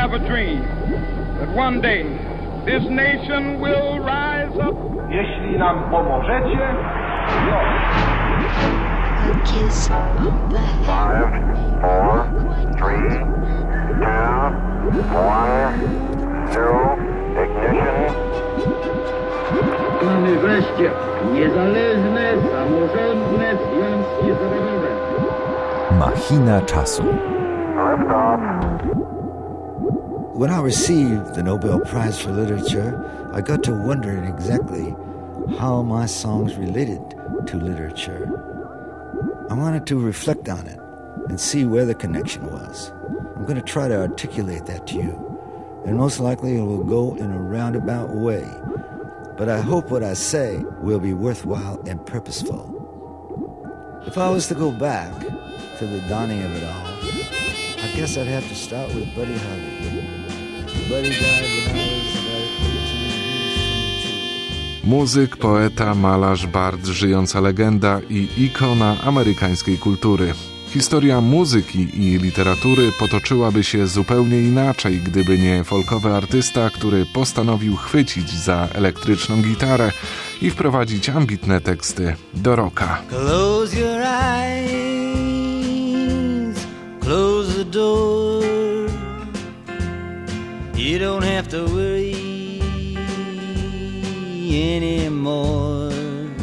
have a dream that one day this nation will rise up. Jeśli nam pomożecie, A kiss on the 5, 4, 3, 2, 1, 0, ignition. Mamy wreszcie niezależne, samorządne związki zawodowe. Machina czasu. When I received the Nobel Prize for Literature, I got to wondering exactly how my songs related to literature. I wanted to reflect on it and see where the connection was. I'm going to try to articulate that to you, and most likely it will go in a roundabout way. But I hope what I say will be worthwhile and purposeful. If I was to go back to the dawning of it all, I guess I'd have to start with Buddy Holly. Buddy died when I was about 18. Muzyk, poeta, malarz, bard, żyjąca legenda i ikona amerykańskiej kultury. Historia muzyki i literatury potoczyłaby się zupełnie inaczej, gdyby nie folkowy artysta, który postanowił chwycić za elektryczną gitarę i wprowadzić ambitne teksty do rocka. Close your eyes, close the door. You don't have to worry anymore.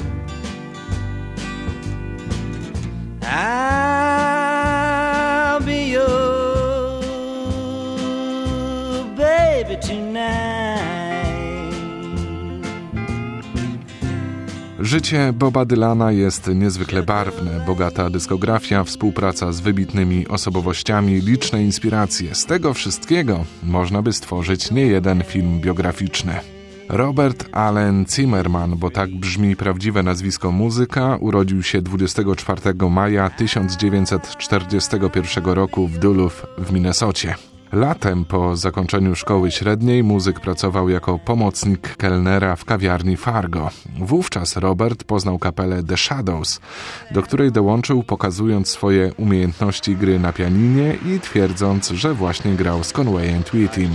I'll be your baby tonight. Życie Boba Dylana jest niezwykle barwne, bogata dyskografia, współpraca z wybitnymi osobowościami, liczne inspiracje. Z tego wszystkiego można by stworzyć niejeden film biograficzny. Robert Allen Zimmerman, bo tak brzmi prawdziwe nazwisko muzyka, urodził się 24 maja 1941 roku w Duluth w Minnesocie. Latem po zakończeniu szkoły średniej muzyk pracował jako pomocnik kelnera w kawiarni Fargo. Wówczas Robert poznał kapelę The Shadows, do której dołączył, pokazując swoje umiejętności gry na pianinie i twierdząc, że właśnie grał z Conwayem Twittim.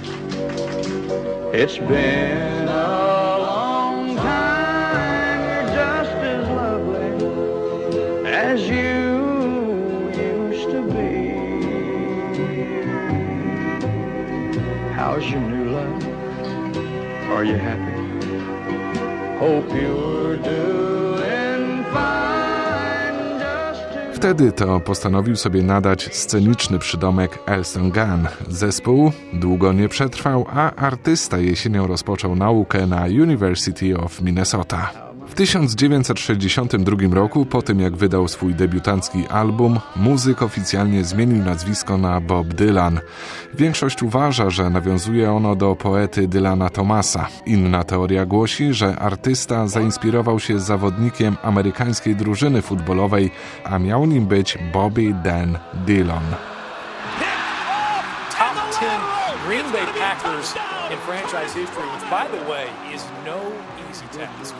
It's been a long time, you're just as lovely as you used to be. How's your new love? Are you happy? Hope you're doing fine. Wtedy to postanowił sobie nadać sceniczny przydomek Elton Gun. Zespół długo nie przetrwał, a artysta jesienią rozpoczął naukę na University of Minnesota. W 1962 roku, po tym jak wydał swój debiutancki album, muzyk oficjalnie zmienił nazwisko na Bob Dylan. Większość uważa, że nawiązuje ono do poety Dylana Thomasa. Inna teoria głosi, że artysta zainspirował się zawodnikiem amerykańskiej drużyny futbolowej, a miał nim być Bobby Dan Dillon. Top 10 Green Bay Packers in franchise history, which by the way is no easy task.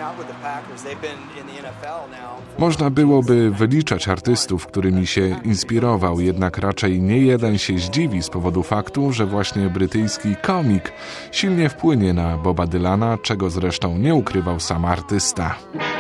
Można byłoby wyliczać artystów, którymi się inspirował, jednak raczej nie jeden się zdziwi z powodu faktu, że właśnie brytyjski komik silnie wpłynie na Boba Dylana, czego zresztą nie ukrywał sam artysta.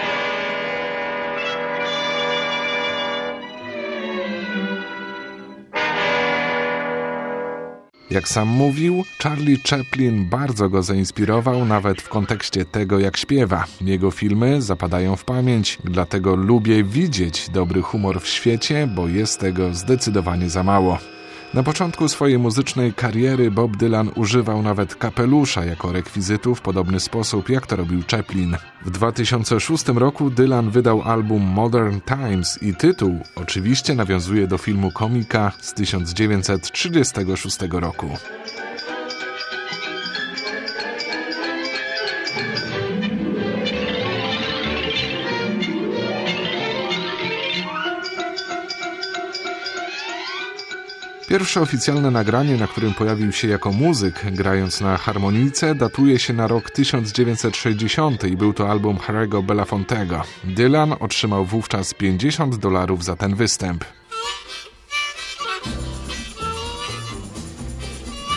Jak sam mówił, Charlie Chaplin bardzo go zainspirował nawet w kontekście tego, jak śpiewa. Jego filmy zapadają w pamięć, dlatego lubię widzieć dobry humor w świecie, bo jest tego zdecydowanie za mało. Na początku swojej muzycznej kariery Bob Dylan używał nawet kapelusza jako rekwizytu w podobny sposób, jak to robił Chaplin. W 2006 roku Dylan wydał album Modern Times i tytuł oczywiście nawiązuje do filmu komika z 1936 roku. Pierwsze oficjalne nagranie, na którym pojawił się jako muzyk, grając na harmonijce, datuje się na rok 1960 i był to album Harry'ego Belafontego. Dylan otrzymał wówczas $50 za ten występ.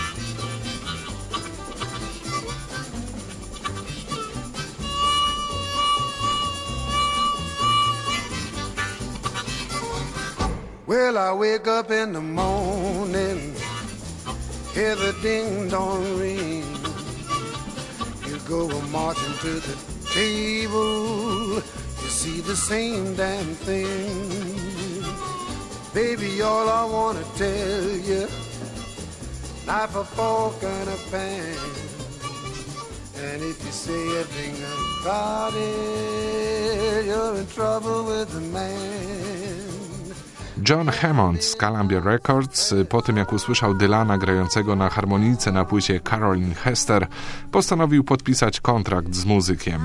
Well, I wake up in the morning, hear the ding-dong ring. You go marching to the table, you see the same damn thing. Baby, all I want to tell you, knife, a fork, and a pan. And if you say a thing about it, you're in trouble with the man. John Hammond z Columbia Records, po tym jak usłyszał Dylana grającego na harmonijce na płycie Caroline Hester, postanowił podpisać kontrakt z muzykiem.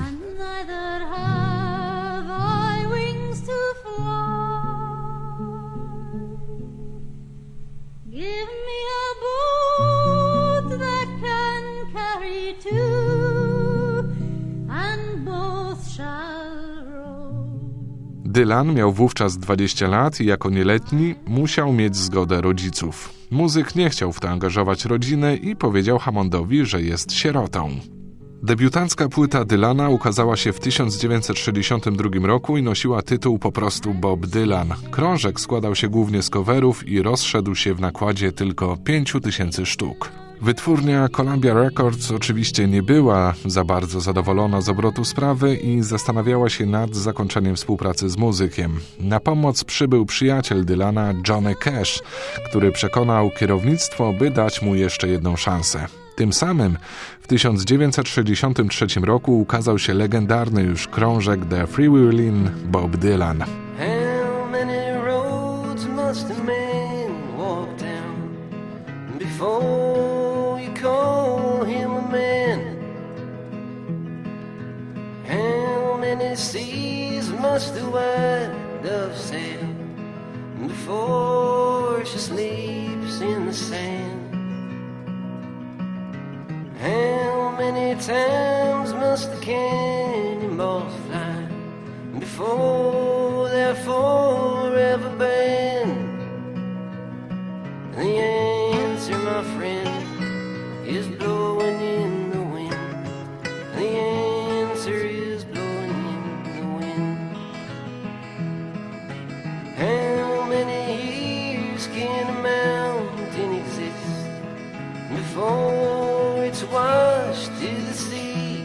Dylan miał wówczas 20 lat i jako nieletni musiał mieć zgodę rodziców. Muzyk nie chciał w to angażować rodziny i powiedział Hammondowi, że jest sierotą. Debiutancka płyta Dylana ukazała się w 1962 roku i nosiła tytuł po prostu Bob Dylan. Krążek składał się głównie z coverów i rozszedł się w nakładzie tylko 5000 sztuk. Wytwórnia Columbia Records oczywiście nie była za bardzo zadowolona z obrotu sprawy i zastanawiała się nad zakończeniem współpracy z muzykiem. Na pomoc przybył przyjaciel Dylana, Johnny Cash, który przekonał kierownictwo, by dać mu jeszcze jedną szansę. Tym samym w 1963 roku ukazał się legendarny już krążek The Freewheelin' Bob Dylan. How many roads must a man walk down before you call him a man? How many seas must the white dove sail before she sleeps in the sand? How many times must the cannonballs fly before they're forever banned? The answer, my friend, is blowing in the wind. The answer is blowing in the wind. How many years can a mountain exist before it's washed to the sea?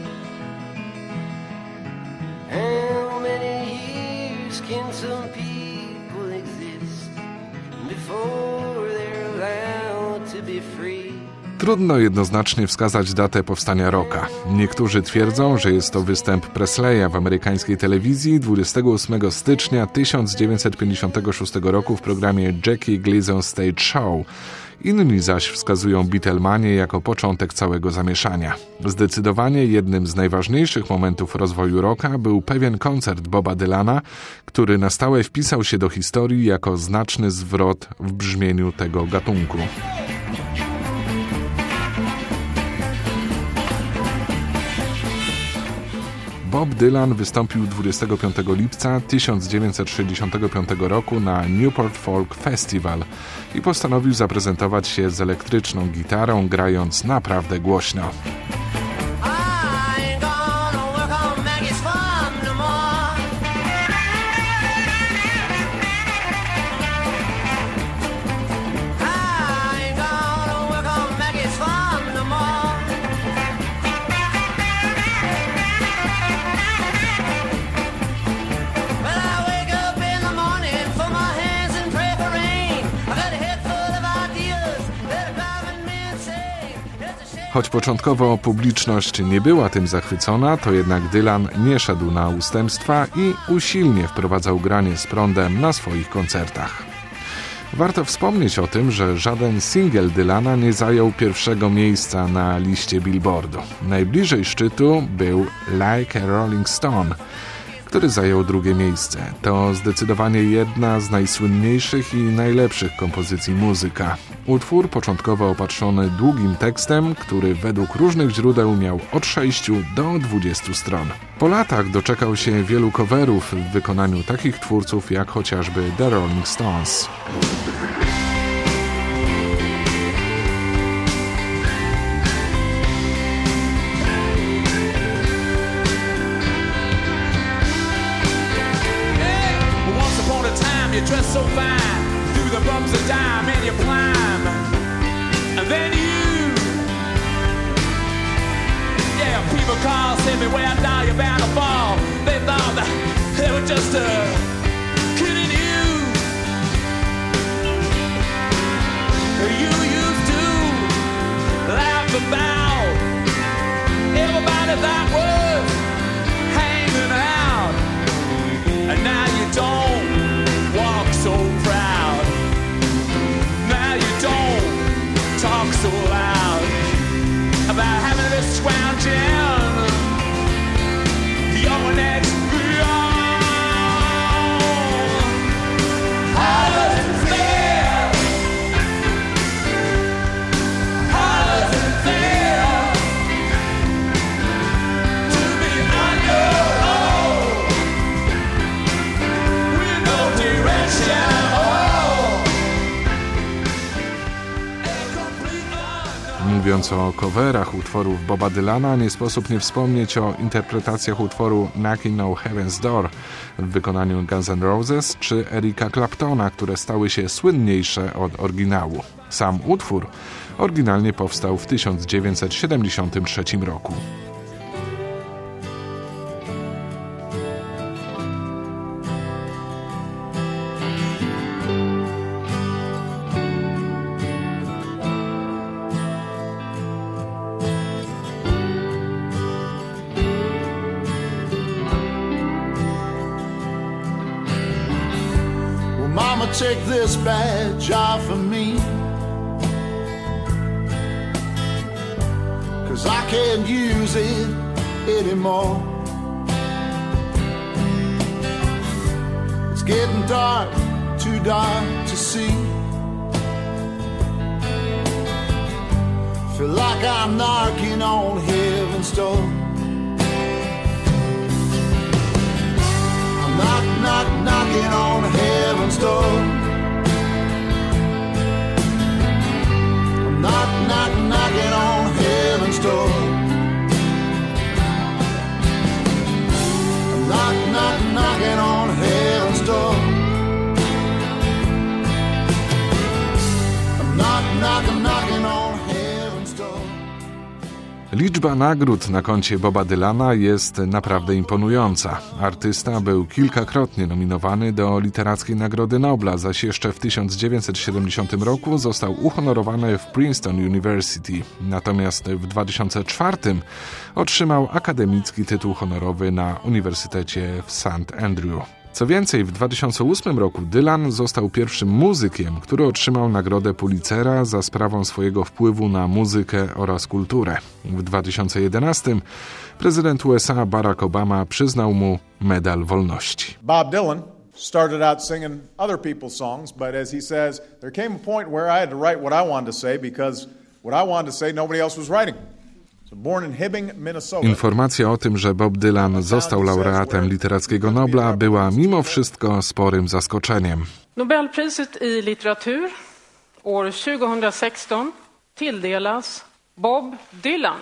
How many years can some people exist before they're allowed to be free? Trudno jednoznacznie wskazać datę powstania rocka. Niektórzy twierdzą, że jest to występ Presleya w amerykańskiej telewizji 28 stycznia 1956 roku w programie Jackie Gleason Stage Show. Inni zaś wskazują Beatlemanię jako początek całego zamieszania. Zdecydowanie jednym z najważniejszych momentów rozwoju rocka był pewien koncert Boba Dylana, który na stałe wpisał się do historii jako znaczny zwrot w brzmieniu tego gatunku. Bob Dylan wystąpił 25 lipca 1965 roku na Newport Folk Festival i postanowił zaprezentować się z elektryczną gitarą, grając naprawdę głośno. Choć początkowo publiczność nie była tym zachwycona, to jednak Dylan nie szedł na ustępstwa i usilnie wprowadzał granie z prądem na swoich koncertach. Warto wspomnieć o tym, że żaden singiel Dylana nie zajął pierwszego miejsca na liście Billboardu. Najbliżej szczytu był Like a Rolling Stone, który zajął drugie miejsce. To zdecydowanie jedna z najsłynniejszych i najlepszych kompozycji muzyka. Utwór początkowo opatrzony długim tekstem, który według różnych źródeł miał od 6 do 20 stron. Po latach doczekał się wielu coverów w wykonaniu takich twórców jak chociażby The Rolling Stones. You dress so fine, do comes a dime and you climb, and then people call, say me where now you're bound to fall. They thought that they were just kidding you. You used to laugh about everybody that was hanging out, and now you don't walk so proud. Now you don't talk so loud about having this scrounging. Your next beyond. How does it feel? How does it feel to be on your own with no direction? Mówiąc o coverach utworów Boba Dylana, nie sposób nie wspomnieć o interpretacjach utworu Knocking on Heaven's Door w wykonaniu Guns N' Roses czy Erika Claptona, które stały się słynniejsze od oryginału. Sam utwór oryginalnie powstał w 1973 roku. Mama, take this badge off of me, 'cause I can't use it anymore. It's getting dark, too dark to see. Feel like I'm knocking on heaven's door. Knocking on heaven's door. I'm knocking on heaven's door. I'm knocking on heaven's door. I'm knocking on heaven's door. Liczba nagród na koncie Boba Dylana jest naprawdę imponująca. Artysta był kilkakrotnie nominowany do Literackiej Nagrody Nobla, zaś jeszcze w 1970 roku został uhonorowany w Princeton University. Natomiast w 2004 otrzymał akademicki tytuł honorowy na Uniwersytecie w St. Andrew. Co więcej, w 2008 roku Dylan został pierwszym muzykiem, który otrzymał nagrodę Pulitzera za sprawą swojego wpływu na muzykę oraz kulturę. W 2011 prezydent USA Barack Obama przyznał mu Medal Wolności. Bob Dylan started out singing other people's songs, but as he says, there came a point where I had to write what I wanted to say because what I wanted to say nobody else was writing. Informacja o tym, że Bob Dylan został laureatem Literackiego Nobla, była mimo wszystko sporym zaskoczeniem. Nobelpriset i litteratur år 2016 tilldelas Bob Dylan.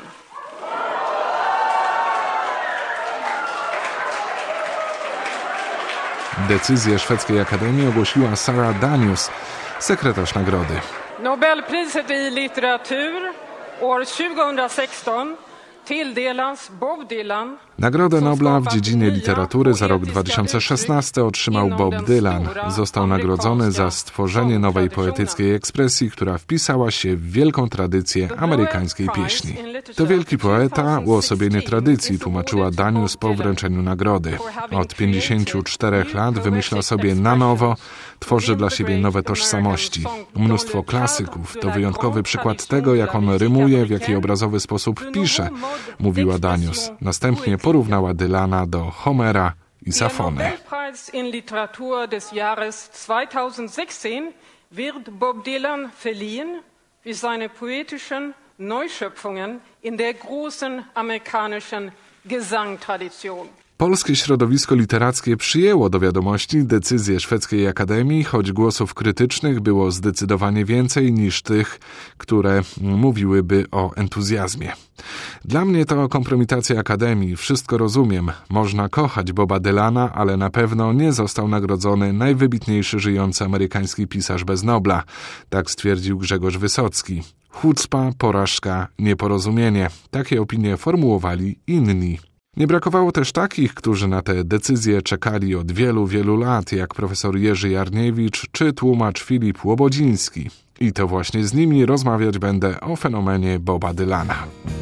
Decyzję szwedzkiej akademii ogłosiła Sarah Danius, sekretarz nagrody. Nobelpriset i litteratur år 2016 tilldelas Bob Dylan. Nagrodę Nobla w dziedzinie literatury za rok 2016 otrzymał Bob Dylan. Został nagrodzony za stworzenie nowej poetyckiej ekspresji, która wpisała się w wielką tradycję amerykańskiej pieśni. To wielki poeta, uosobienie tradycji, tłumaczyła Danius po wręczeniu nagrody. Od 54 lat wymyśla sobie na nowo, tworzy dla siebie nowe tożsamości. Mnóstwo klasyków to wyjątkowy przykład tego, jak on rymuje, w jaki obrazowy sposób pisze, mówiła Danius. Następnie porównała Dylana do Homera i Safony. Nobelpreis in Literatur des Jahres 2016 wird Bob Dylan verliehen für seine poetischen Neuschöpfungen in der großen amerikanischen Gesangtradition. Polskie środowisko literackie przyjęło do wiadomości decyzję szwedzkiej akademii, choć głosów krytycznych było zdecydowanie więcej niż tych, które mówiłyby o entuzjazmie. Dla mnie to kompromitacja akademii, wszystko rozumiem. Można kochać Boba Dylana, ale na pewno nie został nagrodzony najwybitniejszy żyjący amerykański pisarz bez Nobla. Tak stwierdził Grzegorz Wysocki. Chucpa, porażka, nieporozumienie. Takie opinie formułowali inni. Nie brakowało też takich, którzy na tę decyzję czekali od wielu, wielu lat, jak profesor Jerzy Jarniewicz czy tłumacz Filip Łobodziński. I to właśnie z nimi rozmawiać będę o fenomenie Boba Dylana.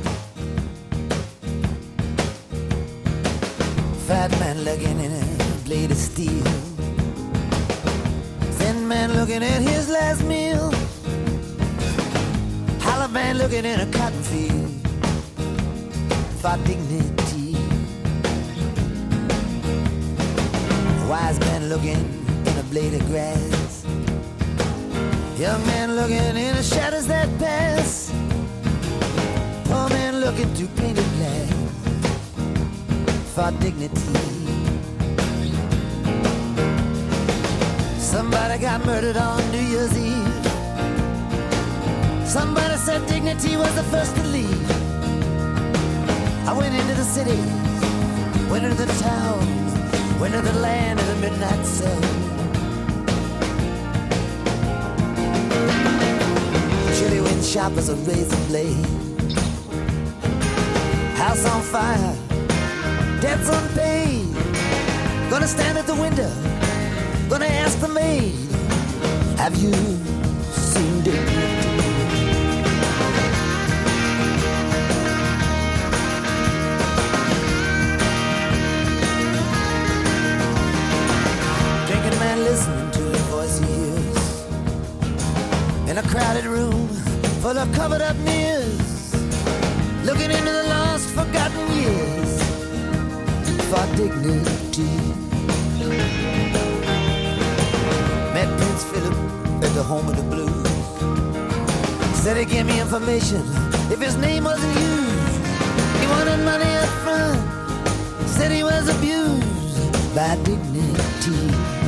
Fat man looking at a blade of steel. Thin man looking at his last meal. Hollow man looking in a cotton field for dignity. Wise man looking in a blade of grass. Young man looking in the shadows that pass. Poor man looking through painted glass for dignity. Somebody got murdered on New Year's Eve. Somebody said dignity was the first to leave. I went into the city, went into the town, went to the land of the midnight sun. Chilly wind sharp as a razor blade. House on fire, debts unpaid. Gonna stand at the window, gonna ask the maid, have you seen dignity? Drinking man listening to the voice he hears in a crowded room full of covered up mirrors, looking into the lost forgotten years for dignity. Met Prince Philip at the home of the blues. Said he'd give me information if his name wasn't used. He wanted money up front. Said he was abused by dignity.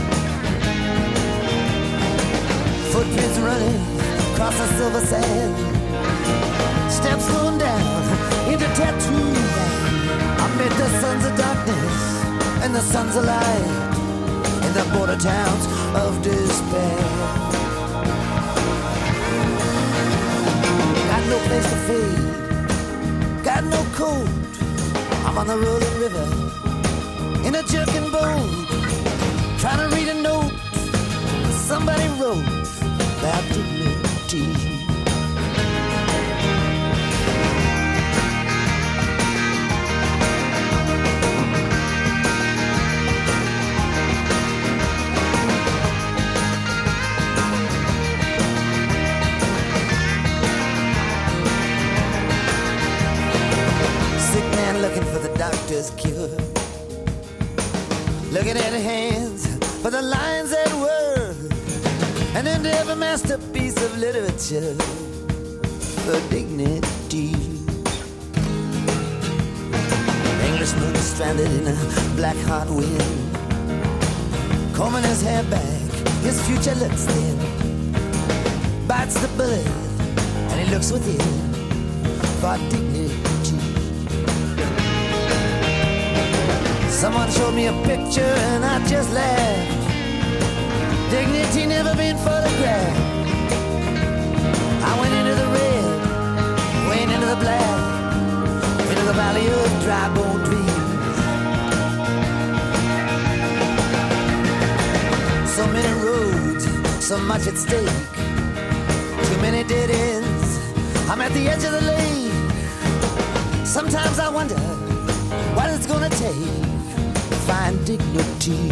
Footprints running across the silver sand. Steps going down into tattoo land. Amid the sons of darkness and the sons of light, in the border towns of despair. Got no place to fade, got no coat. I'm on the rolling river in a jerking boat, trying to read a note somebody wrote about dignity. Looking for the doctor's cure, looking at hands for the lines that were, and into every masterpiece of literature for dignity. Englishman stranded in a black hot wind, combing his hair back, his future looks thin, bites the bullet and he looks within for dignity. Someone showed me a picture and I just laughed. Dignity never been photographed. I went into the red, went into the black, into the valley of dry bone dreams. So many roads, so much at stake, too many dead ends. I'm at the edge of the lake. Sometimes I wonder what it's gonna take to find dignity.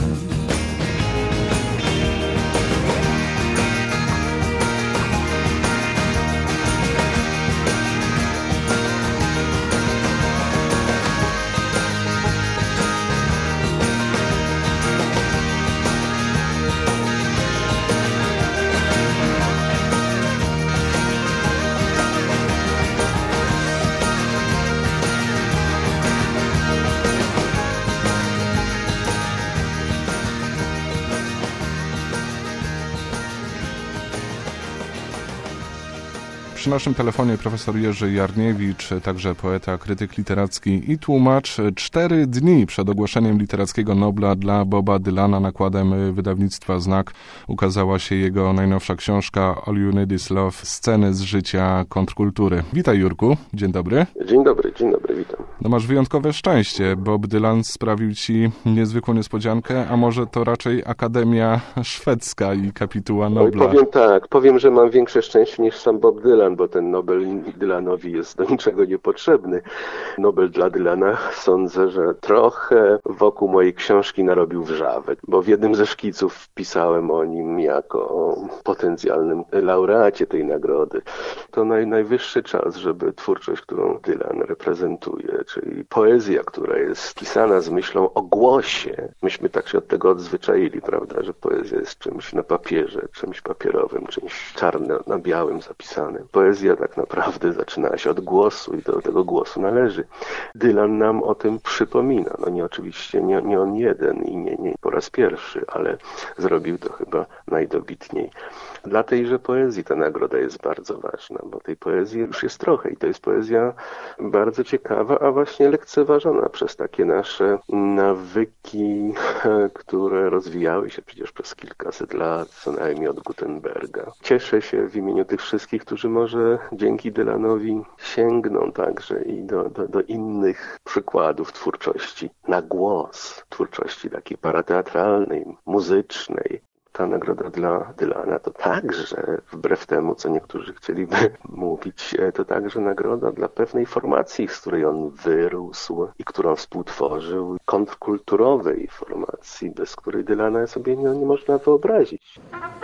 Przy naszym telefonie profesor Jerzy Jarniewicz, także poeta, krytyk literacki i tłumacz. 4 dni przed ogłoszeniem Literackiego Nobla dla Boba Dylana nakładem wydawnictwa Znak ukazała się jego najnowsza książka All You Need Is Love, sceny z życia kontrkultury. Witaj, Jurku, dzień dobry. Dzień dobry, witam. No masz wyjątkowe szczęście. Bob Dylan sprawił ci niezwykłą niespodziankę, a może to raczej Akademia Szwedzka i kapituła Nobla. Powiem, że mam większe szczęście niż sam Bob Dylan, bo ten Nobel Dylanowi jest do niczego niepotrzebny. Nobel dla Dylana sądzę, że trochę wokół mojej książki narobił wrzawek, bo w jednym ze szkiców pisałem o nim jako o potencjalnym laureacie tej nagrody. To najwyższy czas, żeby twórczość, którą Dylan reprezentuje, czyli poezja, która jest pisana z myślą o głosie. Myśmy tak się od tego odzwyczaili, prawda, że poezja jest czymś na papierze, czymś papierowym, czymś czarno na białym zapisanym. Poezja tak naprawdę zaczyna się od głosu i do tego głosu należy. Dylan nam o tym przypomina. No nie oczywiście nie on jeden i nie po raz pierwszy, ale zrobił to chyba najdobitniej. Dla tejże poezji ta nagroda jest bardzo ważna, bo tej poezji już jest trochę i to jest poezja bardzo ciekawa, a właśnie lekceważona przez takie nasze nawyki, które rozwijały się przecież przez kilkaset lat, co najmniej od Gutenberga. Cieszę się w imieniu tych wszystkich, którzy może dzięki Dylanowi sięgną także i do innych przykładów twórczości na głos, twórczości takiej parateatralnej, muzycznej. Ta nagroda dla Dylana to także, wbrew temu, co niektórzy chcieliby mówić, to także nagroda dla pewnej formacji, z której on wyrósł i którą współtworzył, kontrkulturowej formacji, bez której Dylana sobie nie można wyobrazić.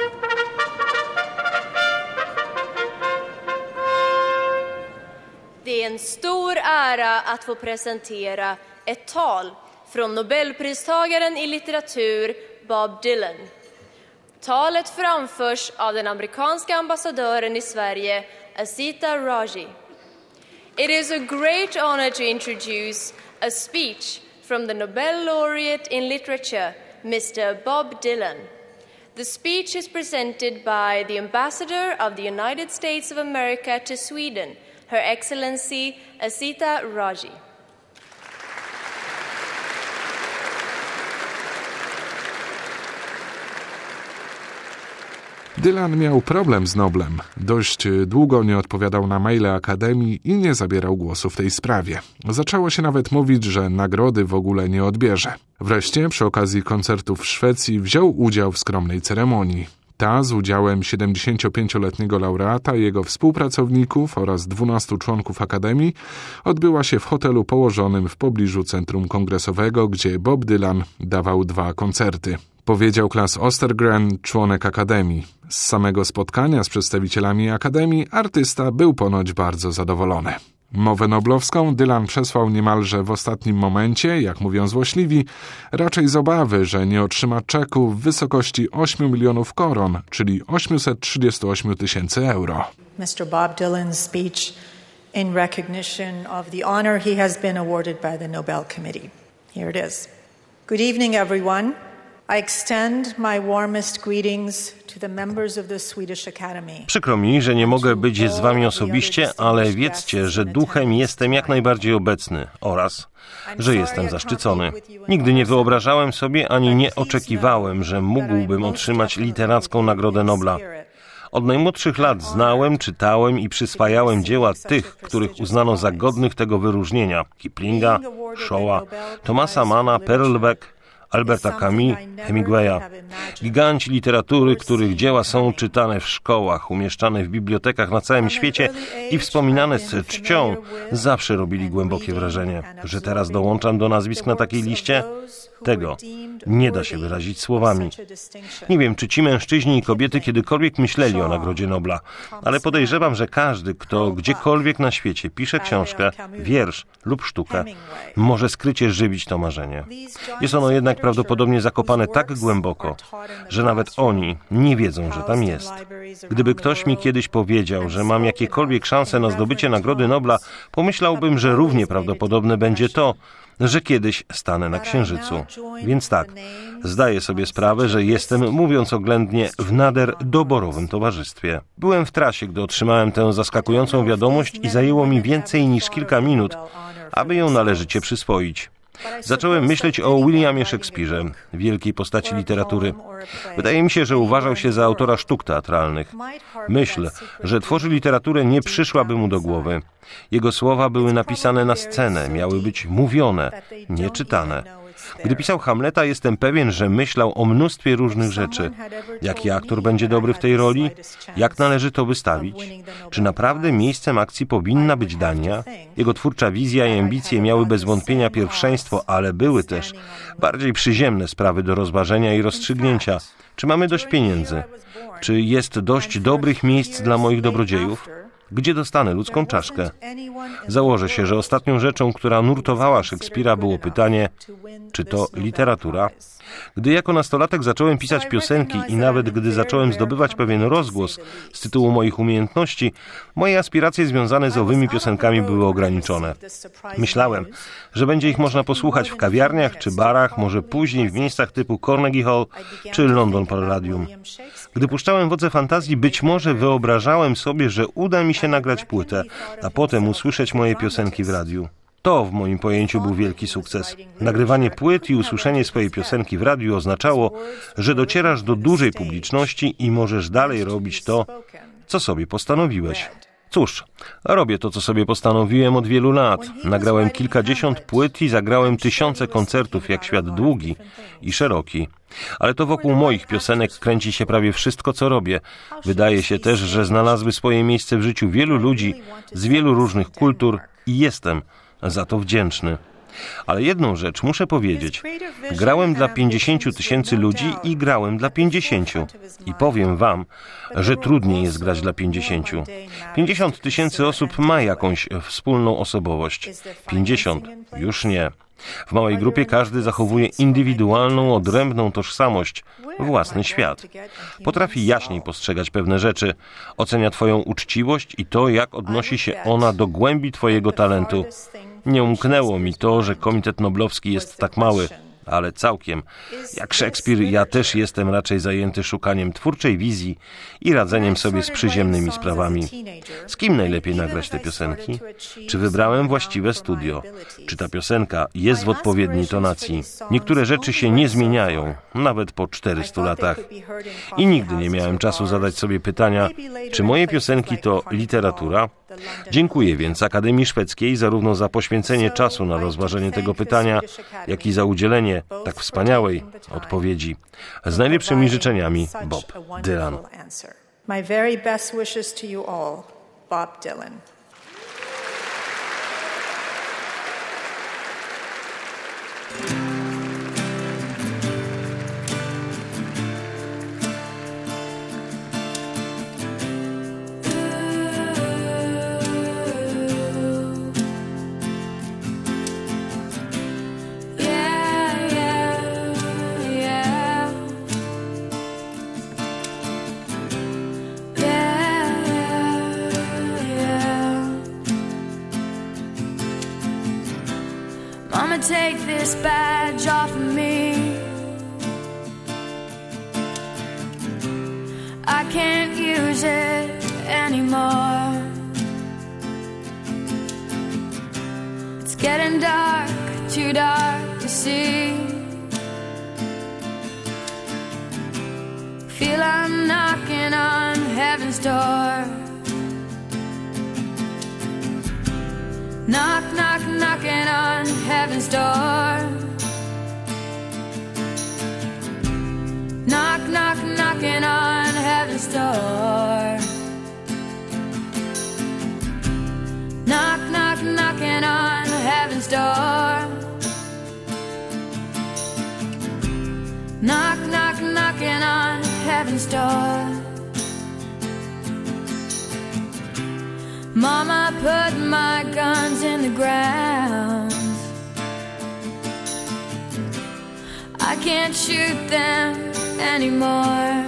Det är en stor ära att få presentera ett tal från Nobelpristagaren i litteratur Bob Dylan. Talet framförs av den amerikanska ambassadören i Sverige, Asita Raji. It is a great honor to introduce a speech from the Nobel laureate in literature, Mr. Bob Dylan. The speech is presented by the ambassador of the United States of America to Sweden, Her Excellency Asita Raji. Dylan miał problem z Noblem. Dość długo nie odpowiadał na maile Akademii i nie zabierał głosu w tej sprawie. Zaczęło się nawet mówić, że nagrody w ogóle nie odbierze. Wreszcie przy okazji koncertów w Szwecji wziął udział w skromnej ceremonii. Ta z udziałem 75-letniego laureata, jego współpracowników oraz 12 członków Akademii odbyła się w hotelu położonym w pobliżu Centrum Kongresowego, gdzie Bob Dylan dawał 2 koncerty. Powiedział Claes Ostergren, członek Akademii. Z samego spotkania z przedstawicielami Akademii artysta był ponoć bardzo zadowolony. Mowę noblowską Dylan przesłał niemalże w ostatnim momencie, jak mówią złośliwi, raczej z obawy, że nie otrzyma czeku w wysokości 8 milionów koron, czyli 838 000 euro. Mr. Bob Dylan's speech in recognition of the honor he has been awarded by the Nobel Committee. Here it is. Good evening, everyone. I extend my warmest greetings to the members of the Swedish Academy. Przykro mi, że nie mogę być z wami osobiście, ale wiedzcie, że duchem jestem jak najbardziej obecny oraz, że jestem zaszczycony. Nigdy nie wyobrażałem sobie ani nie oczekiwałem, że mógłbym otrzymać literacką Nagrodę Nobla. Od najmłodszych lat znałem, czytałem i przyswajałem dzieła tych, których uznano za godnych tego wyróżnienia. Kiplinga, Shawa, Thomasa Manna, Perlbeck, Alberta Camus, Hemingwaya. Giganci literatury, których dzieła są czytane w szkołach, umieszczane w bibliotekach na całym świecie i wspominane z czcią, zawsze robili głębokie wrażenie. Że teraz dołączam do nazwisk na takiej liście? Tego nie da się wyrazić słowami. Nie wiem, czy ci mężczyźni i kobiety kiedykolwiek myśleli o Nagrodzie Nobla, ale podejrzewam, że każdy, kto gdziekolwiek na świecie pisze książkę, wiersz lub sztukę, może skrycie żywić to marzenie. Jest ono jednak prawdopodobnie zakopane tak głęboko, że nawet oni nie wiedzą, że tam jest. Gdyby ktoś mi kiedyś powiedział, że mam jakiekolwiek szanse na zdobycie Nagrody Nobla, pomyślałbym, że równie prawdopodobne będzie to, że kiedyś stanę na Księżycu. Więc tak, zdaję sobie sprawę, że jestem, mówiąc oględnie, w nader doborowym towarzystwie. Byłem w trasie, gdy otrzymałem tę zaskakującą wiadomość i zajęło mi więcej niż kilka minut, aby ją należycie przyswoić. Zacząłem myśleć o Williamie Shakespearze, wielkiej postaci literatury. Wydaje mi się, że uważał się za autora sztuk teatralnych. Myśl, że tworzy literaturę, nie przyszłaby mu do głowy. Jego słowa były napisane na scenę, miały być mówione, nie czytane. Gdy pisał Hamleta, jestem pewien, że myślał o mnóstwie różnych rzeczy. Jaki aktor będzie dobry w tej roli? Jak należy to wystawić? Czy naprawdę miejscem akcji powinna być Dania? Jego twórcza wizja i ambicje miały bez wątpienia pierwszeństwo, ale były też bardziej przyziemne sprawy do rozważenia i rozstrzygnięcia. Czy mamy dość pieniędzy? Czy jest dość dobrych miejsc dla moich dobrodziejów? Gdzie dostanę ludzką czaszkę? Założę się, że ostatnią rzeczą, która nurtowała Szekspira, było pytanie, czy to literatura? Gdy jako nastolatek zacząłem pisać piosenki i nawet gdy zacząłem zdobywać pewien rozgłos z tytułu moich umiejętności, moje aspiracje związane z owymi piosenkami były ograniczone. Myślałem, że będzie ich można posłuchać w kawiarniach czy barach, może później w miejscach typu Carnegie Hall czy London Palladium. Gdy puszczałem Wodze Fantazji, być może wyobrażałem sobie, że uda mi się nagrać płytę, a potem usłyszeć moje piosenki w radiu. To w moim pojęciu był wielki sukces. Nagrywanie płyt i usłyszenie swojej piosenki w radiu oznaczało, że docierasz do dużej publiczności i możesz dalej robić to, co sobie postanowiłeś. Cóż, robię to, co sobie postanowiłem od wielu lat. Nagrałem kilkadziesiąt płyt i zagrałem tysiące koncertów, jak świat długi i szeroki. Ale to wokół moich piosenek kręci się prawie wszystko, co robię. Wydaje się też, że znalazły swoje miejsce w życiu wielu ludzi z wielu różnych kultur i jestem za to wdzięczny. Ale jedną rzecz muszę powiedzieć. Grałem dla 50 000 ludzi i grałem dla 50. I powiem wam, że trudniej jest grać dla 50. 50 000 osób ma jakąś wspólną osobowość. 50 już nie. W małej grupie każdy zachowuje indywidualną, odrębną tożsamość, własny świat. Potrafi jaśniej postrzegać pewne rzeczy, ocenia twoją uczciwość i to, jak odnosi się ona do głębi twojego talentu. Nie umknęło mi to, że Komitet Noblowski jest tak mały, ale całkiem. Jak Szekspir, ja też jestem raczej zajęty szukaniem twórczej wizji i radzeniem sobie z przyziemnymi sprawami. Z kim najlepiej nagrać te piosenki? Czy wybrałem właściwe studio? Czy ta piosenka jest w odpowiedniej tonacji? Niektóre rzeczy się nie zmieniają, nawet po 400 latach. I nigdy nie miałem czasu zadać sobie pytania, czy moje piosenki to literatura? Dziękuję więc Akademii Szwedzkiej zarówno za poświęcenie czasu na rozważenie tego pytania, jak i za udzielenie tak wspaniałej odpowiedzi. Z najlepszymi życzeniami, Bob Dylan. My very best wishes to you all, Bob Dylan. Mama, take this badge off of me. I can't use it anymore. It's getting dark, too dark to see. Feel I'm knocking on heaven's door. Knock, knock, knocking on heaven's door. Knock, knock, knocking on heaven's door. Knock, knock, knocking on heaven's door. Knock, knock, knocking on heaven's door. Mama, put my guns in the ground. I can't shoot them anymore.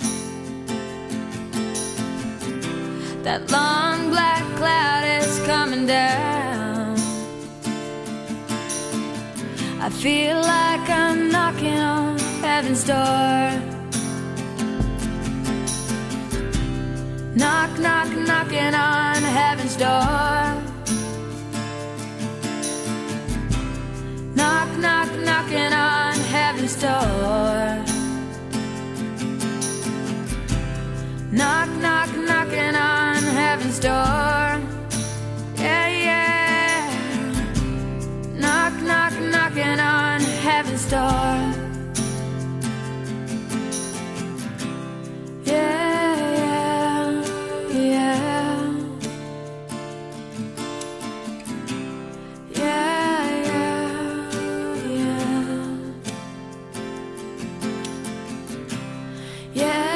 That long black cloud is coming down. I feel like I'm knocking on heaven's door. Knock, knock, knocking on heaven's door. Knock, knock, knocking on heaven's door. Knock, knock, knocking on heaven's door. Yeah, yeah. Knock, knock, knocking on heaven's door. Yeah, yeah, yeah. Yeah, yeah, yeah. Yeah.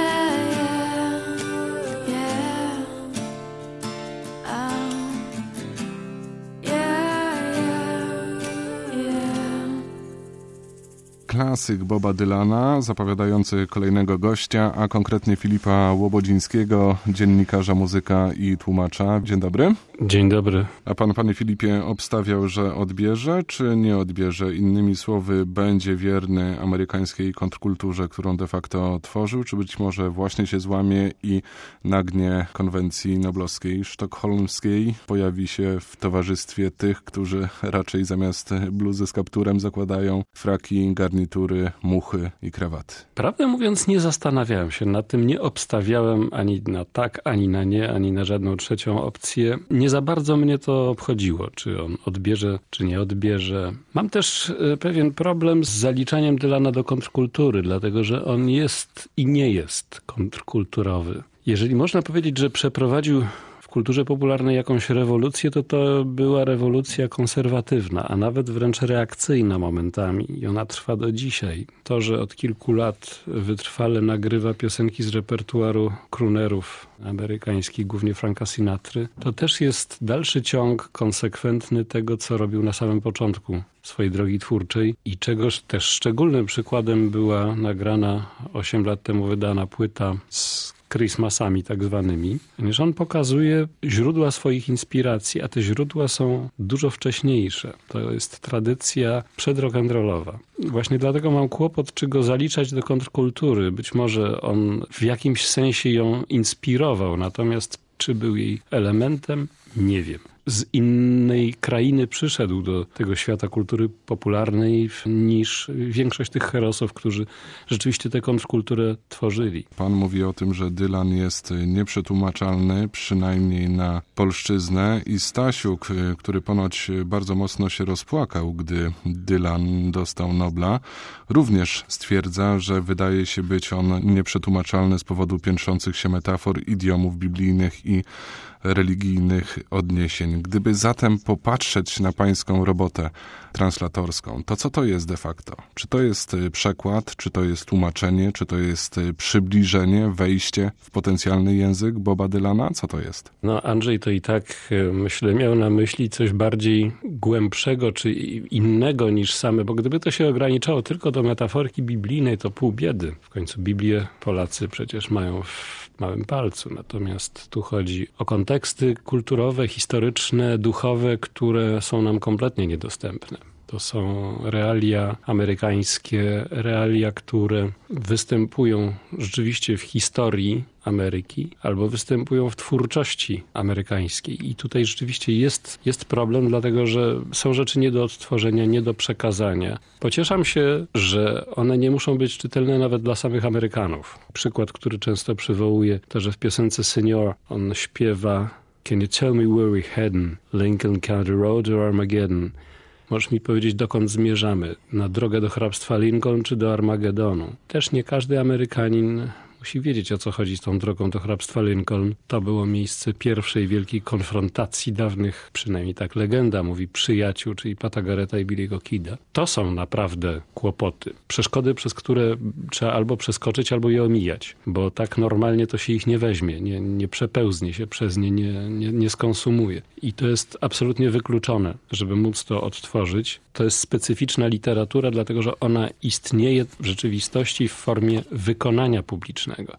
Klasyk Boba Dylana, zapowiadający kolejnego gościa, a konkretnie Filipa Łobodzińskiego, dziennikarza, muzyka i tłumacza. Dzień dobry. Dzień dobry. A pan, panie Filipie, obstawiał, że odbierze, czy nie odbierze? Innymi słowy, będzie wierny amerykańskiej kontrkulturze, którą de facto tworzył, czy być może właśnie się złamie i na gnie konwencji noblowskiej, sztokholmskiej pojawi się w towarzystwie tych, którzy raczej zamiast bluzy z kapturem zakładają fraki, garnitury, muchy i krawaty? Prawdę mówiąc, nie zastanawiałem się nad tym, nie obstawiałem ani na tak, ani na nie, ani na żadną trzecią opcję. Nie za bardzo mnie to obchodziło, czy on odbierze, czy nie odbierze. Mam też pewien problem z zaliczaniem Dylana do kontrkultury, dlatego że on jest i nie jest kontrkulturowy. Jeżeli można powiedzieć, że przeprowadził w kulturze popularnej jakąś rewolucję, to była rewolucja konserwatywna, a nawet wręcz reakcyjna momentami. I ona trwa do dzisiaj. To, że od kilku lat wytrwale nagrywa piosenki z repertuaru croonerów amerykańskich, głównie Franka Sinatry, to też jest dalszy ciąg konsekwentny tego, co robił na samym początku swojej drogi twórczej i czegoż też szczególnym przykładem była nagrana 8 lat temu wydana płyta z Christmasami tak zwanymi, ponieważ on pokazuje źródła swoich inspiracji, a te źródła są dużo wcześniejsze. To jest tradycja przedrock'n'rollowa. Właśnie dlatego mam kłopot, czy go zaliczać do kontrkultury. Być może on w jakimś sensie ją inspirował, natomiast czy był jej elementem, nie wiem. Z innej krainy przyszedł do tego świata kultury popularnej niż większość tych herosów, którzy rzeczywiście tę kontrkulturę tworzyli. Pan mówi o tym, że Dylan jest nieprzetłumaczalny, przynajmniej na polszczyznę, i Stasiuk, który ponoć bardzo mocno się rozpłakał, gdy Dylan dostał Nobla, również stwierdza, że wydaje się być on nieprzetłumaczalny z powodu piętrzących się metafor, idiomów biblijnych i religijnych odniesień. Gdyby zatem popatrzeć na pańską robotę translatorską, to co to jest de facto? Czy to jest przekład, czy to jest tłumaczenie, czy to jest przybliżenie, wejście w potencjalny język Boba Dylana? Co to jest? No Andrzej to i tak, myślę, miał na myśli coś bardziej głębszego, czy innego niż same, bo gdyby to się ograniczało tylko do metaforki biblijnej, to pół biedy. W końcu Biblię Polacy przecież mają w małym palcu. Natomiast tu chodzi o konteksty kulturowe, historyczne, duchowe, które są nam kompletnie niedostępne. To są realia amerykańskie, realia, które występują rzeczywiście w historii Ameryki albo występują w twórczości amerykańskiej. I tutaj rzeczywiście jest problem, dlatego że są rzeczy nie do odtworzenia, nie do przekazania. Pocieszam się, że one nie muszą być czytelne nawet dla samych Amerykanów. Przykład, który często przywołuję, to że w piosence Senior on śpiewa Can you tell me where we're heading? Lincoln County Road or Armageddon? Możesz mi powiedzieć, dokąd zmierzamy? Na drogę do hrabstwa Lincoln czy do Armagedonu? Też nie każdy Amerykanin musi wiedzieć, o co chodzi z tą drogą do hrabstwa Lincoln. To było miejsce pierwszej wielkiej konfrontacji dawnych, przynajmniej tak legenda mówi, przyjaciół, czyli Pata Garretta i Billy'ego Kida. To są naprawdę kłopoty. Przeszkody, przez które trzeba albo przeskoczyć, albo je omijać, bo tak normalnie to się ich nie weźmie, nie przepełznie się przez nie, nie skonsumuje. I to jest absolutnie wykluczone, żeby móc to odtworzyć. To jest specyficzna literatura, dlatego że ona istnieje w rzeczywistości w formie wykonania publicznego.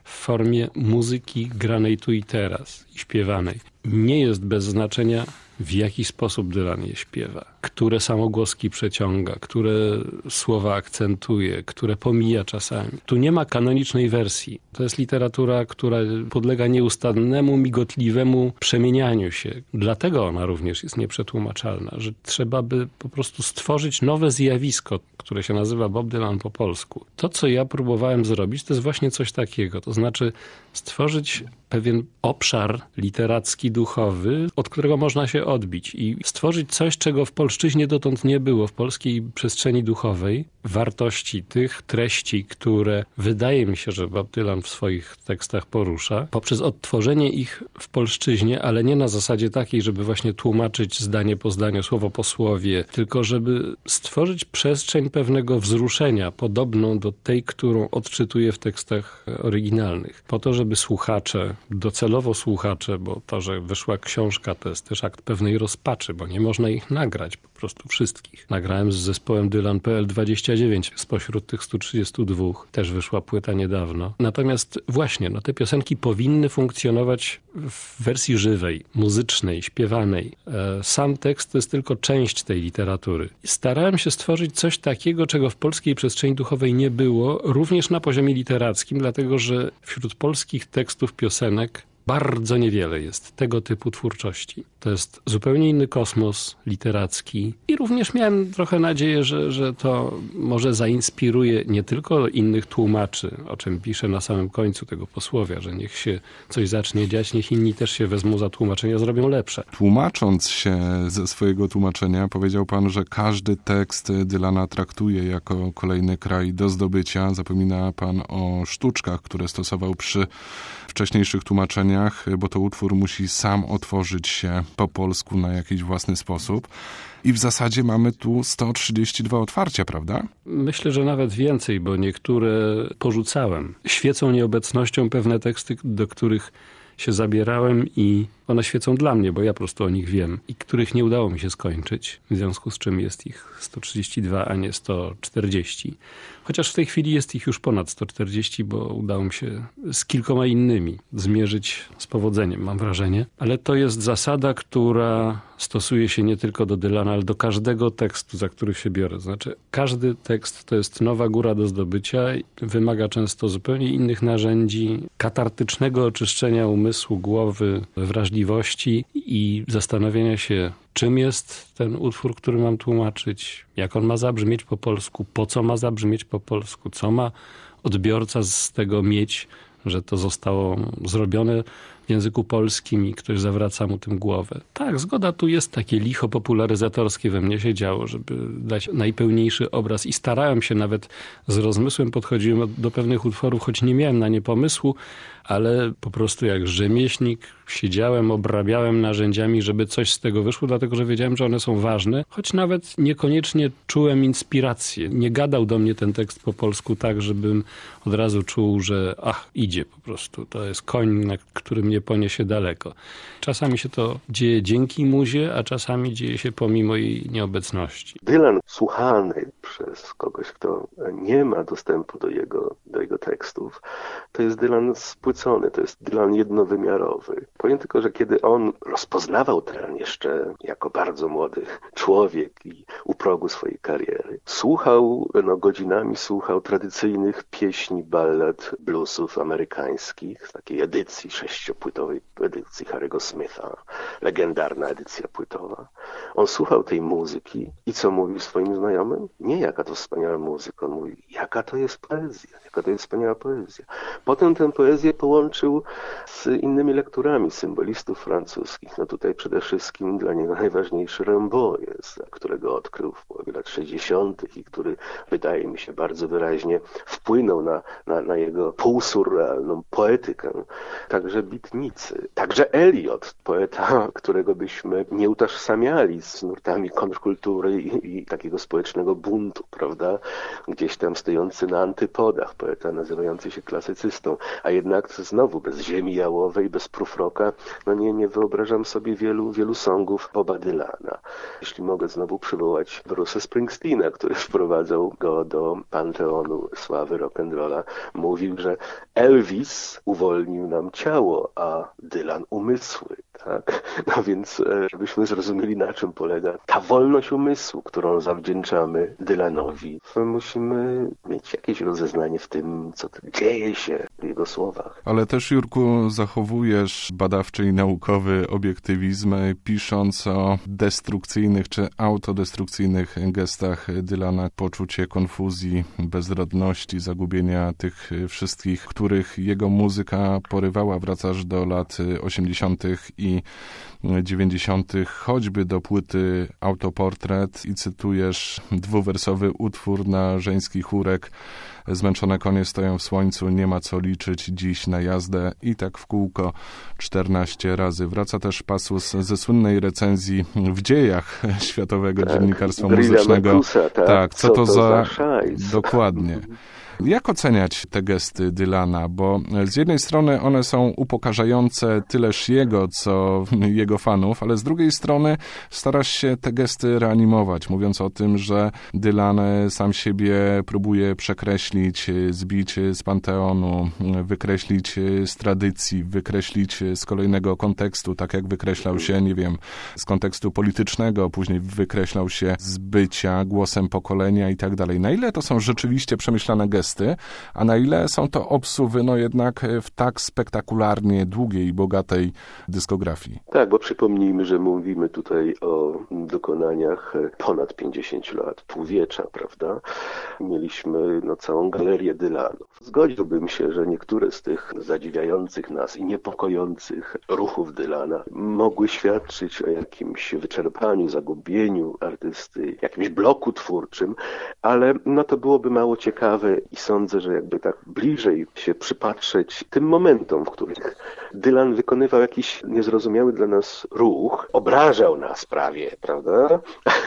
w formie muzyki granej tu i teraz i śpiewanej. Nie jest bez znaczenia, w jaki sposób Dylan je śpiewa, które samogłoski przeciąga, które słowa akcentuje, które pomija czasami. Tu nie ma kanonicznej wersji. To jest literatura, która podlega nieustannemu, migotliwemu przemienianiu się. Dlatego ona również jest nieprzetłumaczalna, że trzeba by po prostu stworzyć nowe zjawisko, które się nazywa Bob Dylan po polsku. To, co ja próbowałem zrobić, to jest właśnie coś takiego. To znaczy stworzyć pewien obszar literacki, duchowy, od którego można się odbić i stworzyć coś, czego w polszczyźnie dotąd nie było, w polskiej przestrzeni duchowej, wartości tych treści, które wydaje mi się, że Bob Dylan w swoich tekstach porusza, poprzez odtworzenie ich w polszczyźnie, ale nie na zasadzie takiej, żeby właśnie tłumaczyć zdanie po zdaniu, słowo po słowie, tylko żeby stworzyć przestrzeń pewnego wzruszenia, podobną do tej, którą odczytuje w tekstach oryginalnych. Po to, żeby słuchacze, docelowo słuchacze, bo to, że wyszła książka, to jest też akt pewnej rozpaczy, bo nie można ich nagrać po prostu wszystkich. Nagrałem z zespołem Dylan.pl 29 spośród tych 132. Też wyszła płyta niedawno. Natomiast właśnie, te piosenki powinny funkcjonować w wersji żywej, muzycznej, śpiewanej. Sam tekst to jest tylko część tej literatury. Starałem się stworzyć coś takiego, czego w polskiej przestrzeni duchowej nie było, również na poziomie literackim, dlatego że wśród polskich tekstów piosenek bardzo niewiele jest tego typu twórczości. To jest zupełnie inny kosmos literacki i również miałem trochę nadzieję, że to może zainspiruje nie tylko innych tłumaczy, o czym piszę na samym końcu tego posłowia, że niech się coś zacznie dziać, niech inni też się wezmą za tłumaczenia, zrobią lepsze. Tłumacząc się ze swojego tłumaczenia, powiedział pan, że każdy tekst Dylana traktuje jako kolejny kraj do zdobycia. Zapomina pan o sztuczkach, które stosował przy wcześniejszych tłumaczeniach, bo to utwór musi sam otworzyć się po polsku na jakiś własny sposób. I w zasadzie mamy tu 132 otwarcia, prawda? Myślę, że nawet więcej, bo niektóre porzucałem. Świecą nieobecnością pewne teksty, do których się zabierałem i one świecą dla mnie, bo ja po prostu o nich wiem i których nie udało mi się skończyć, w związku z czym jest ich 132, a nie 140. Chociaż w tej chwili jest ich już ponad 140, bo udało mi się z kilkoma innymi zmierzyć z powodzeniem, mam wrażenie. Ale to jest zasada, która stosuje się nie tylko do Dylana, ale do każdego tekstu, za który się biorę. Znaczy, każdy tekst to jest nowa góra do zdobycia i wymaga często zupełnie innych narzędzi, katartycznego oczyszczenia umysłu, głowy, wrażliwości i zastanowienia się, czym jest ten utwór, który mam tłumaczyć, jak on ma zabrzmieć po polsku, po co ma zabrzmieć po polsku, co ma odbiorca z tego mieć, że to zostało zrobione w języku polskim i ktoś zawraca mu tym głowę. Tak, zgoda, tu jest takie licho popularyzatorskie we mnie się działo, żeby dać najpełniejszy obraz i starałem się nawet z rozmysłem, podchodziłem do pewnych utworów, choć nie miałem na nie pomysłu, ale po prostu jak rzemieślnik siedziałem, obrabiałem narzędziami, żeby coś z tego wyszło, dlatego że wiedziałem, że one są ważne, choć nawet niekoniecznie czułem inspirację. Nie gadał do mnie ten tekst po polsku tak, żebym od razu czuł, że idzie po prostu. To jest koń, na który mnie poniesie daleko. Czasami się to dzieje dzięki muzie, a czasami dzieje się pomimo jej nieobecności. Dylan słuchany przez kogoś, kto nie ma dostępu do jego tekstów, to jest Dylan spłycony, to jest Dylan jednowymiarowy. Powiem tylko, że kiedy on rozpoznawał teren jeszcze jako bardzo młody człowiek i u progu swojej kariery, godzinami słuchał tradycyjnych pieśni, ballad, bluesów amerykańskich, takiej edycji 6-płytowej, edycji Harry'ego Smitha, legendarna edycja płytowa. On słuchał tej muzyki i co mówił swoim znajomym? Nie, jaka to wspaniała muzyka, on mówi, jaka to jest poezja, jaka to jest wspaniała poezja. Potem tę poezję połączył z innymi lekturami symbolistów francuskich. Tutaj przede wszystkim dla niego najważniejszy Rimbaud jest, którego odkrył w połowie lat 60. i który wydaje mi się bardzo wyraźnie wpłynął na jego półsurrealną poetykę. Także bit robotnicy. Także Eliot, poeta, którego byśmy nie utożsamiali z nurtami kontrkultury i takiego społecznego buntu, prawda? Gdzieś tam stojący na antypodach, poeta nazywający się klasycystą, a jednak znowu bez ziemi jałowej, bez prufroka, no nie wyobrażam sobie wielu songów Boba Dylana. Jeśli mogę znowu przywołać Bruce'a Springsteena, który wprowadzał go do panteonu sławy rock'n'rolla, mówił, że Elvis uwolnił nam ciało, a Dylan umysły. Tak? No więc, żebyśmy zrozumieli, na czym polega ta wolność umysłu, którą zawdzięczamy Dylanowi. Musimy mieć jakieś rozeznanie w tym, co dzieje się w jego słowach. Ale też, Jurku, zachowujesz badawczy i naukowy obiektywizm, pisząc o destrukcyjnych czy autodestrukcyjnych gestach Dylana, poczucie konfuzji, bezrodności, zagubienia tych wszystkich, których jego muzyka porywała. Wracasz do lat 80. i 90., choćby do płyty Autoportret i cytujesz dwuwersowy utwór na żeński chórek: zmęczone konie stoją w słońcu, nie ma co liczyć dziś na jazdę, i tak w kółko 14 razy. Wraca też pasus ze słynnej recenzji w dziejach światowego dziennikarstwa muzycznego. Marcusa, tak, co to za szajs? Dokładnie. Jak oceniać te gesty Dylana? Bo z jednej strony one są upokarzające tyleż jego, co jego fanów, ale z drugiej strony starasz się te gesty reanimować, mówiąc o tym, że Dylan sam siebie próbuje przekreślić, zbić z panteonu, wykreślić z tradycji, wykreślić z kolejnego kontekstu, tak jak wykreślał się, nie wiem, z kontekstu politycznego, później wykreślał się z bycia głosem pokolenia i tak dalej. Na ile to są rzeczywiście przemyślane gesty, a na ile są to obsuwy, no jednak w tak spektakularnie długiej i bogatej dyskografii? Tak, bo przypomnijmy, że mówimy tutaj o dokonaniach ponad 50 lat, półwiecza, prawda? Mieliśmy całą galerię Dylanów. Zgodziłbym się, że niektóre z tych zadziwiających nas i niepokojących ruchów Dylana mogły świadczyć o jakimś wyczerpaniu, zagubieniu artysty, jakimś bloku twórczym, ale to byłoby mało ciekawe i sądzę, że jakby tak bliżej się przypatrzeć tym momentom, w których Dylan wykonywał jakiś niezrozumiały dla nas ruch, obrażał nas prawie, prawda?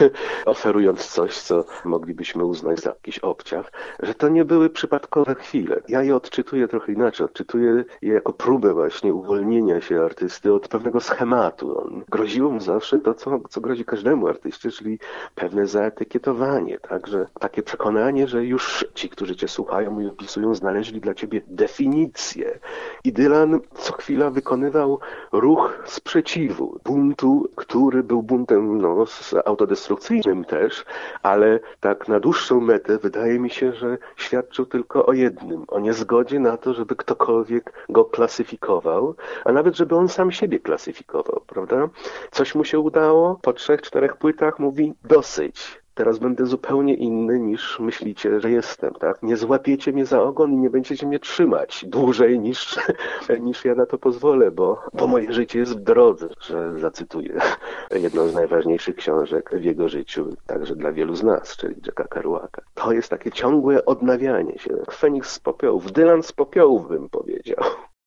Oferując coś, co moglibyśmy uznać za jakiś obciach, że to nie były przypadkowe chwile. Ja je odczytuję trochę inaczej. Odczytuję je jako próbę właśnie uwolnienia się artysty od pewnego schematu. Groziło mu zawsze to, co grozi każdemu artyście, czyli pewne zaetykietowanie, także takie przekonanie, że już ci, którzy cię słuchają i opisują, znaleźli dla ciebie definicję. I Dylan co chwila wykonywał ruch sprzeciwu, buntu, który był buntem autodestrukcyjnym też, ale tak na dłuższą metę wydaje mi się, że świadczył tylko o jednym, o niezgodzie na to, żeby ktokolwiek go klasyfikował, a nawet żeby on sam siebie klasyfikował, prawda? Coś mu się udało, po 3-4 płytach mówi: dosyć. Teraz będę zupełnie inny niż myślicie, że jestem, tak? Nie złapiecie mnie za ogon i nie będziecie mnie trzymać dłużej niż ja na to pozwolę, bo moje życie jest w drodze, że zacytuję jedną z najważniejszych książek w jego życiu, także dla wielu z nas, czyli Jacka Kerouaka. To jest takie ciągłe odnawianie się. Feniks z popiołów, Dylan z popiołów, bym powiedział.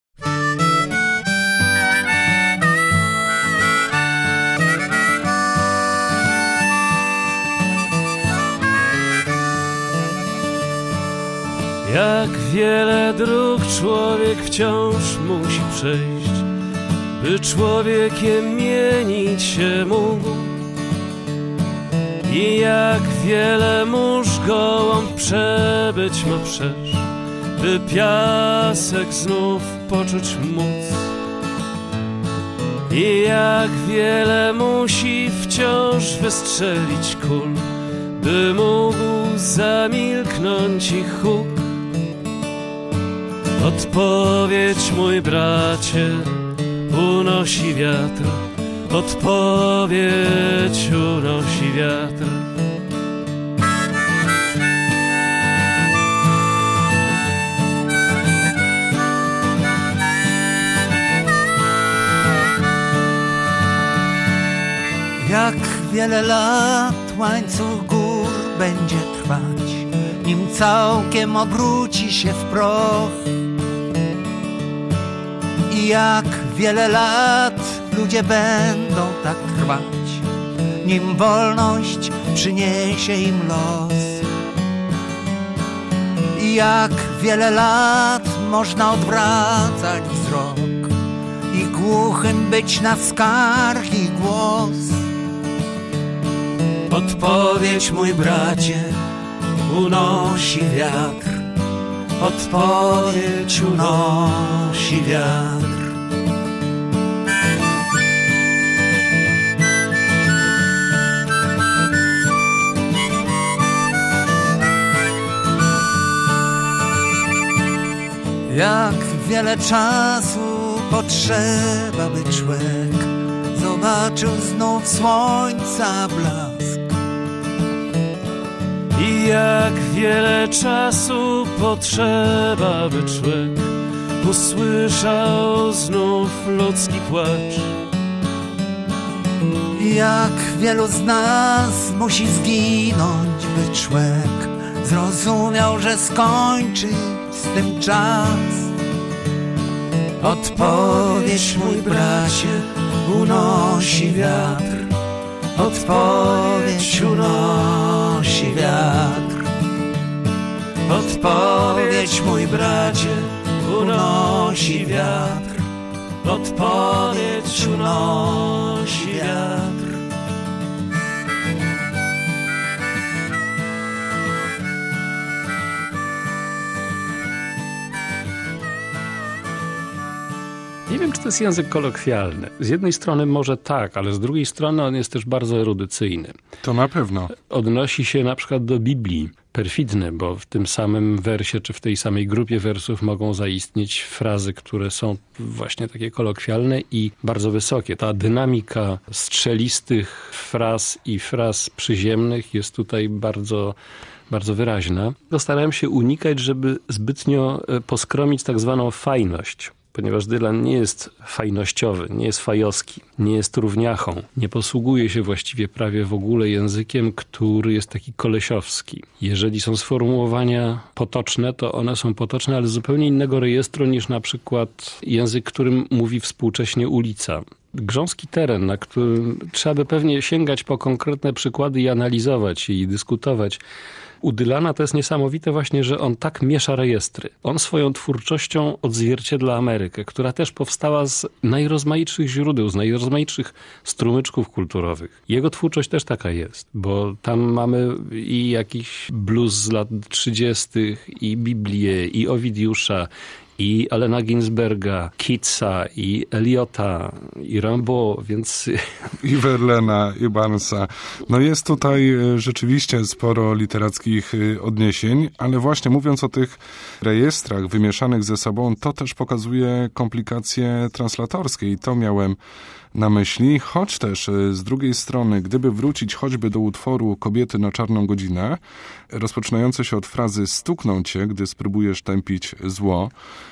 Jak wiele dróg człowiek wciąż musi przejść, by człowiekiem mienić się mógł. I jak wiele mórz gołąb przebyć ma przecież, by piasek znów poczuć móc. I jak wiele musi wciąż wystrzelić kul, by mógł zamilknąć ich huk. Odpowiedź, mój bracie, unosi wiatr. Odpowiedź unosi wiatr. Jak wiele lat łańcuch gór będzie trwać, nim całkiem obróci się w proch. I jak wiele lat ludzie będą tak trwać, nim wolność przyniesie im los. I jak wiele lat można odwracać wzrok i głuchym być na skarg i głos. Odpowiedź, mój bracie, unosi wiatr. Odpowiedź unosi wiatr. Jak wiele czasu potrzeba, by człowiek zobaczył znów słońca blask. I jak wiele czasu potrzeba, by człowiek usłyszał znów ludzki płacz. I jak wielu z nas musi zginąć, by człowiek zrozumiał, że skończy z tym czas. Odpowiedź, mój bracie, unosi wiatr. Odpowiedź unosi wiatr. Odpowiedź, mój bracie, unosi wiatr. Odpowiedź unosi wiatr. Nie wiem, czy to jest język kolokwialny. Z jednej strony może tak, ale z drugiej strony on jest też bardzo erudycyjny. To na pewno. Odnosi się na przykład do Biblii. Perfidny, bo w tym samym wersie, czy w tej samej grupie wersów mogą zaistnieć frazy, które są właśnie takie kolokwialne i bardzo wysokie. Ta dynamika strzelistych fraz i fraz przyziemnych jest tutaj bardzo wyraźna. Starałem się unikać, żeby zbytnio poskromić tak zwaną fajność. Ponieważ Dylan nie jest fajnościowy, nie jest fajowski, nie jest równiachą. Nie posługuje się właściwie prawie w ogóle językiem, który jest taki kolesiowski. Jeżeli są sformułowania potoczne, to one są potoczne, ale z zupełnie innego rejestru niż na przykład język, którym mówi współcześnie ulica. Grząski teren, na którym trzeba by pewnie sięgać po konkretne przykłady i analizować je i dyskutować. U Dylana to jest niesamowite właśnie, że on tak miesza rejestry. On swoją twórczością odzwierciedla Amerykę, która też powstała z najrozmaitszych źródeł, z najrozmaitszych strumyczków kulturowych. Jego twórczość też taka jest, bo tam mamy i jakiś blues z lat 30., i Biblię, i Owidiusza, i Allena Ginsberga, Keatsa, i Eliota, i Rimbaud, więc... I Verlaina, i Barnesa. No jest tutaj rzeczywiście sporo literackich odniesień, ale właśnie mówiąc o tych rejestrach wymieszanych ze sobą, to też pokazuje komplikacje translatorskie i to miałem na myśli, choć też z drugiej strony, gdyby wrócić choćby do utworu Kobiety na czarną godzinę, rozpoczynające się od frazy stukną cię, gdy spróbujesz tępić zło,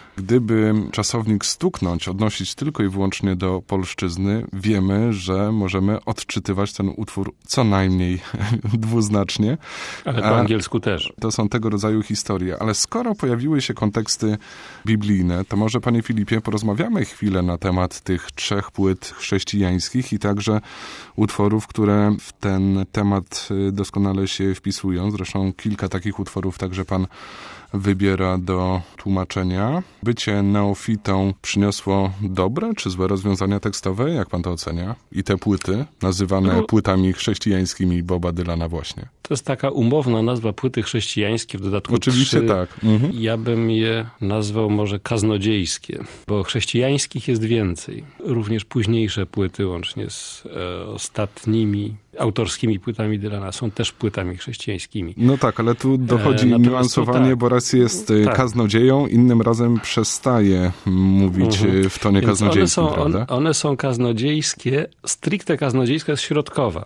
gdyby czasownik stuknąć odnosić tylko i wyłącznie do polszczyzny, wiemy, że możemy odczytywać ten utwór co najmniej dwuznacznie. Ale po angielsku też. To są tego rodzaju historie. Ale skoro pojawiły się konteksty biblijne, to może, panie Filipie, porozmawiamy chwilę na temat tych 3 płyt chrześcijańskich i także utworów, które w ten temat doskonale się wpisują. Zresztą kilka takich utworów także pan wybiera do tłumaczenia. Bycie neofitą przyniosło dobre czy złe rozwiązania tekstowe? Jak pan to ocenia? I te płyty, nazywane płytami chrześcijańskimi Boba Dylana właśnie. To jest taka umowna nazwa, płyty chrześcijańskie, w dodatku oczywiście 3. Tak. Ja bym je nazwał może kaznodziejskie, bo chrześcijańskich jest więcej. Również późniejsze płyty, łącznie z ostatnimi autorskimi płytami Dylana, są też płytami chrześcijańskimi. No tak, ale tu dochodzi niuansowanie, tak, bo raz jest kaznodzieją, innym razem przestaje mówić w tonie kaznodziejskim, prawda? One są kaznodziejskie, stricte kaznodziejska jest środkowa.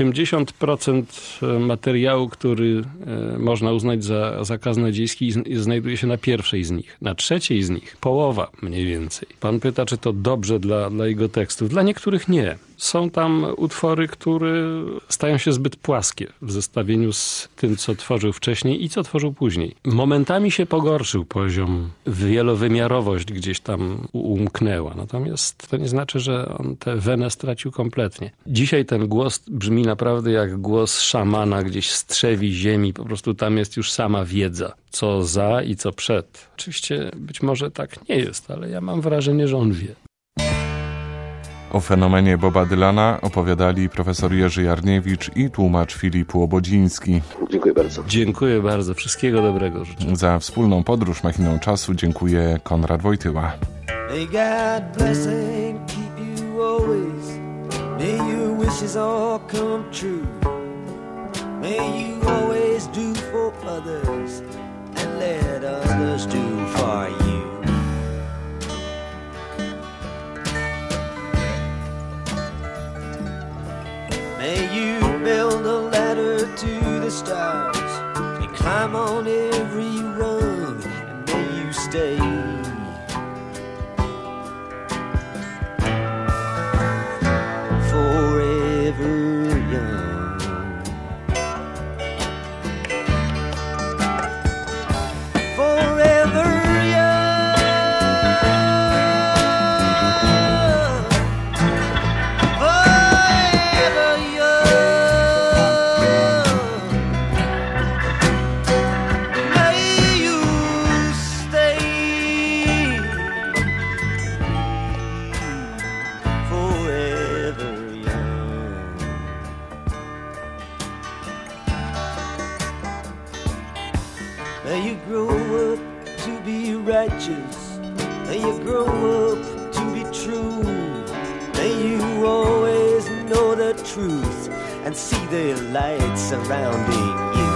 80% materiału, który można uznać za kaznodziejski, znajduje się na pierwszej z nich. Na trzeciej z nich, połowa mniej więcej. Pan pyta, czy to dobrze dla jego tekstów. Dla niektórych nie. Są tam utwory, które stają się zbyt płaskie w zestawieniu z tym, co tworzył wcześniej i co tworzył później. Momentami się pogorszył poziom, wielowymiarowość gdzieś tam umknęła. Natomiast to nie znaczy, że on tę wenę stracił kompletnie. Dzisiaj ten głos brzmi naprawdę jak głos szamana gdzieś z trzewi ziemi. Po prostu tam jest już sama wiedza, co za i co przed. Oczywiście być może tak nie jest, ale ja mam wrażenie, że on wie. O fenomenie Boba Dylana opowiadali profesor Jerzy Jarniewicz i tłumacz Filip Łobodziński. Dziękuję bardzo. Dziękuję bardzo. Wszystkiego dobrego życzę. Za wspólną podróż machiną czasu dziękuję Konrad Wojtyła. May God bless and keep you always. May your wishes all come true. May you always do for others and let others do for you. May you build a ladder to the stars and climb on every rung, and may you stay forever young. Forever May you grow up to be righteous. May you grow up to be true. May you always know the truth and see the light surrounding you.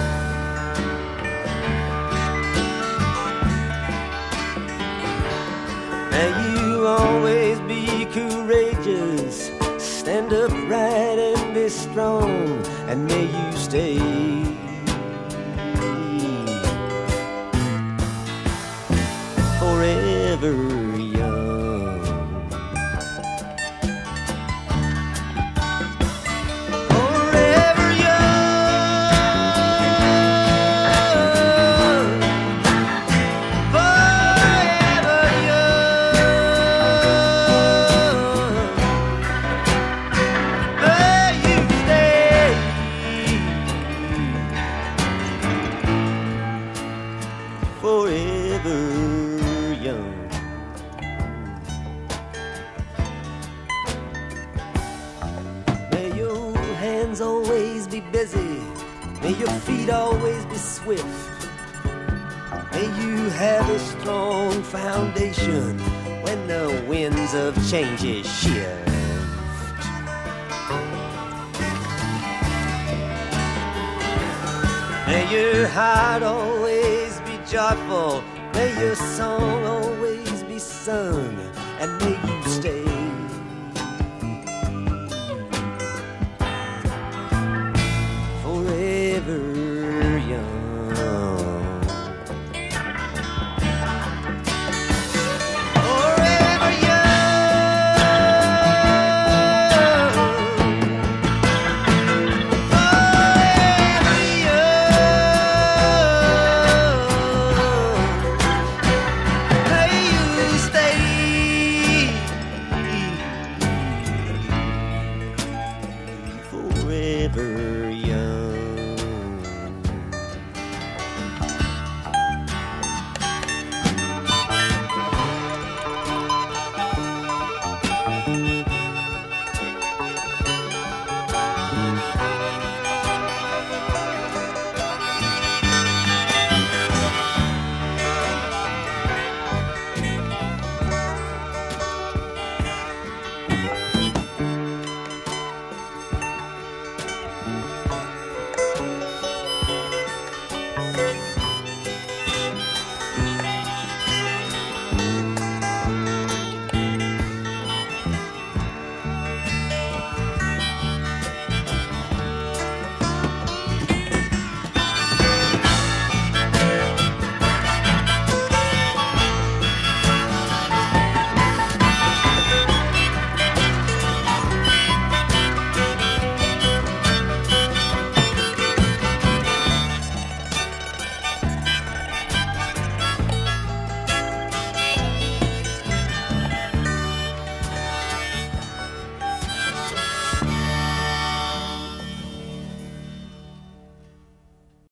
May you always be courageous. Stand upright and be strong, and may you stay forever young. Forever young. Forever young. May you stay forever young. May your hands always be busy. May your feet always be swift. May you have a strong foundation when the winds of change shift. May your heart always be joyful. May your song always be sung, and may you stay forever young. Forever young. Forever young. May you stay forever